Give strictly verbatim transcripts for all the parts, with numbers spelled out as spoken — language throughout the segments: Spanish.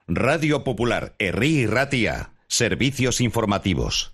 Radio Popular, Herri y Ratia. Servicios informativos.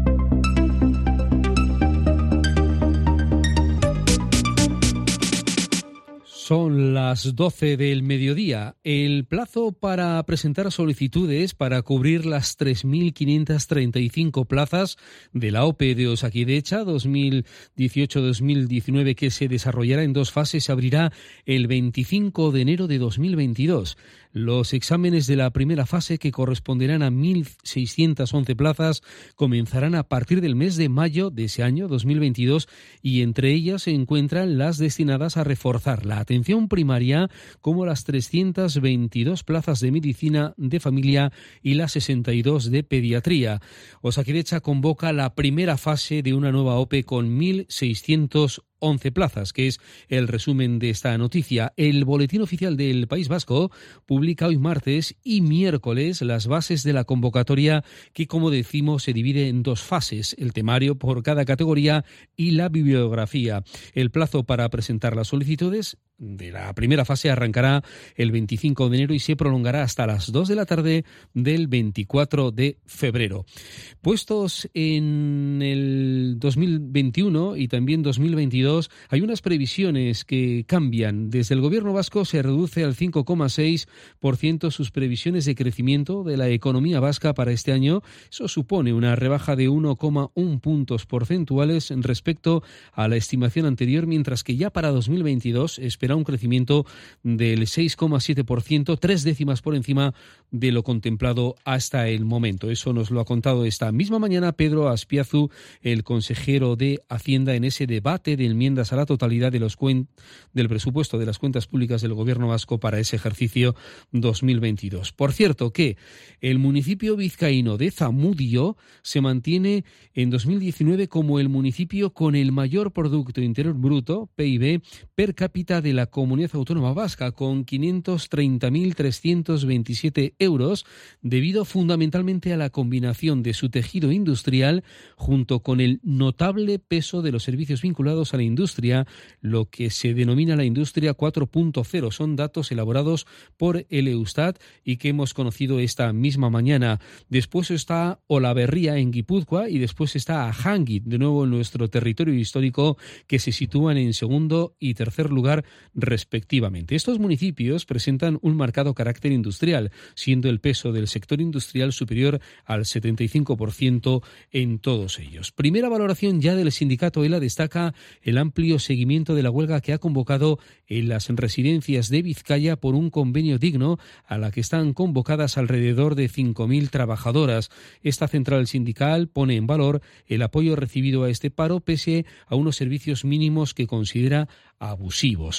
Son las doce del mediodía. El plazo para presentar solicitudes para cubrir las tres mil quinientas treinta y cinco plazas de la O P E de Osakidetza dos mil dieciocho dos mil diecinueve, que se desarrollará en dos fases, se abrirá el veinticinco de enero de dos mil veintidós. Los exámenes de la primera fase, que corresponderán a mil seiscientas once plazas, comenzarán a partir del mes de mayo de ese año dos mil veintidós, y entre ellas se encuentran las destinadas a reforzar la atención primaria, como las trescientas veintidós plazas de medicina de familia y las sesenta y dos de pediatría. Osakidetza convoca la primera fase de una nueva O P E con mil seiscientas once plazas, que es el resumen de esta noticia. El Boletín Oficial del País Vasco publica hoy martes y miércoles las bases de la convocatoria, que, como decimos, se divide en dos fases: el temario por cada categoría y la bibliografía. El plazo para presentar las solicitudes de la primera fase arrancará el veinticinco de enero y se prolongará hasta las dos de la tarde del veinticuatro de febrero. Puestos en el dos mil veintiuno y también dos mil veintidós, hay unas previsiones que cambian. Desde el Gobierno vasco se reduce al cinco coma seis por ciento sus previsiones de crecimiento de la economía vasca para este año. Eso supone una rebaja de uno coma uno puntos porcentuales respecto a la estimación anterior, mientras que ya para dos mil veintidós espera un crecimiento del seis coma siete por ciento, tres décimas por encima de lo contemplado hasta el momento. Eso nos lo ha contado esta misma mañana Pedro Azpiazu, el consejero de Hacienda, en ese debate de enmiendas a la totalidad de los cuen- del presupuesto de las cuentas públicas del Gobierno vasco para ese ejercicio dos mil veintidós. Por cierto, que el municipio vizcaíno de Zamudio se mantiene en dos mil diecinueve como el municipio con el mayor Producto Interior Bruto, P I B, per cápita de la Comunidad Autónoma Vasca, con quinientos treinta mil trescientos veintisiete euros, debido fundamentalmente a la combinación de su tejido industrial junto con el notable peso de los servicios vinculados a la industria, lo que se denomina la industria cuatro punto cero. Son datos elaborados por el Eustat y que hemos conocido esta misma mañana. Después está Olaberria en Guipúzcoa y después está Ajangit, de nuevo en nuestro territorio histórico, que se sitúan en segundo y tercer lugar respectivamente. Estos municipios presentan un marcado carácter industrial, siendo el peso del sector industrial superior al setenta y cinco por ciento en todos ellos. Primera valoración ya del sindicato ELA destaca el amplio seguimiento de la huelga que ha convocado en las residencias de Vizcaya por un convenio digno, a la que están convocadas alrededor de cinco mil trabajadoras. Esta central sindical pone en valor el apoyo recibido a este paro pese a unos servicios mínimos que considera abusivos.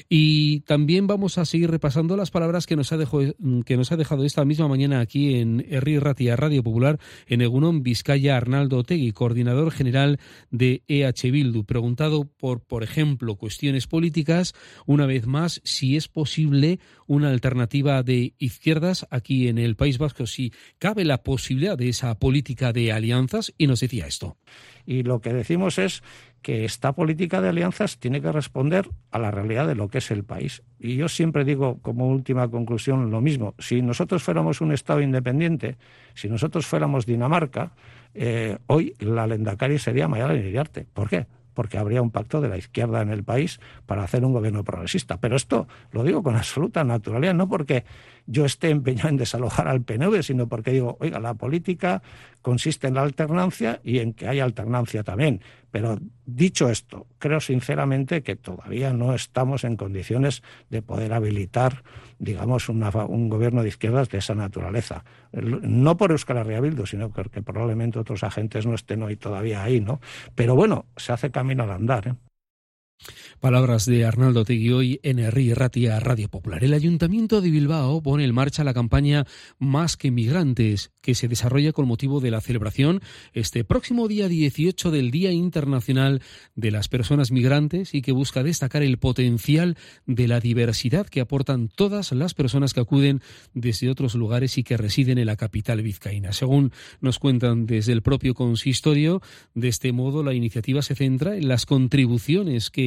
Y también vamos a seguir repasando las palabras que nos ha dejado, que nos ha dejado esta misma mañana aquí en Herri y Ratia, Radio Popular, en Egunon Vizcaya, Arnaldo Otegi, coordinador general de E H Bildu, preguntado por, por ejemplo, cuestiones políticas, una vez más, si es posible una alternativa de izquierdas aquí en el País Vasco, si cabe la posibilidad de esa política de alianzas, y nos decía esto. Y lo que decimos es que esta política de alianzas tiene que responder a la realidad de lo que es el país. Y yo siempre digo, como última conclusión, lo mismo. Si nosotros fuéramos un Estado independiente, si nosotros fuéramos Dinamarca, eh, hoy la Lehendakari sería Maialen Iriarte. ¿Por qué? Porque habría un pacto de la izquierda en el país para hacer un gobierno progresista. Pero esto lo digo con absoluta naturalidad, no porque yo esté empeñado en desalojar al P N V, sino porque digo, oiga, la política consiste en la alternancia y en que haya alternancia también. Pero dicho esto, creo sinceramente que todavía no estamos en condiciones de poder habilitar, digamos, una, un gobierno de izquierdas de esa naturaleza. No por Euskal Herria Bildu, sino porque probablemente otros agentes no estén hoy todavía ahí, ¿no? Pero bueno, se hace camino al andar, ¿eh? Palabras de Arnaldo Otegi hoy en Herri y Ratia, Radio Popular. El Ayuntamiento de Bilbao pone en marcha la campaña Más que Migrantes, que se desarrolla con motivo de la celebración este próximo día dieciocho del Día Internacional de las Personas Migrantes, y que busca destacar el potencial de la diversidad que aportan todas las personas que acuden desde otros lugares y que residen en la capital vizcaína. Según nos cuentan desde el propio consistorio, de este modo la iniciativa se centra en las contribuciones que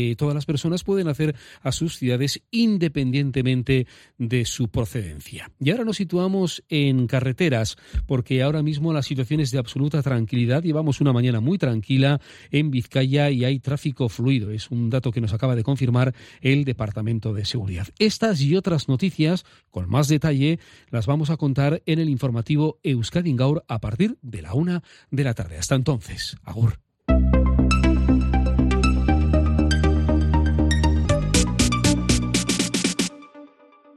que todas las personas pueden hacer a sus ciudades independientemente de su procedencia. Y ahora nos situamos en carreteras, porque ahora mismo la situación es de absoluta tranquilidad. Llevamos una mañana muy tranquila en Vizcaya y hay tráfico fluido. Es un dato que nos acaba de confirmar el Departamento de Seguridad. Estas y otras noticias, con más detalle, las vamos a contar en el informativo Euskadi Gaur a partir de la una de la tarde. Hasta entonces, agur.